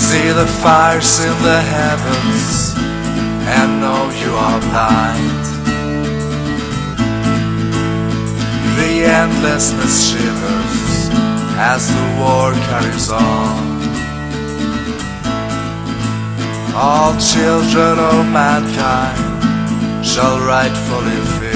See the fires in the heavens and know you are blind. The endlessness shivers as the war carries on. All children of mankind shall rightfully feel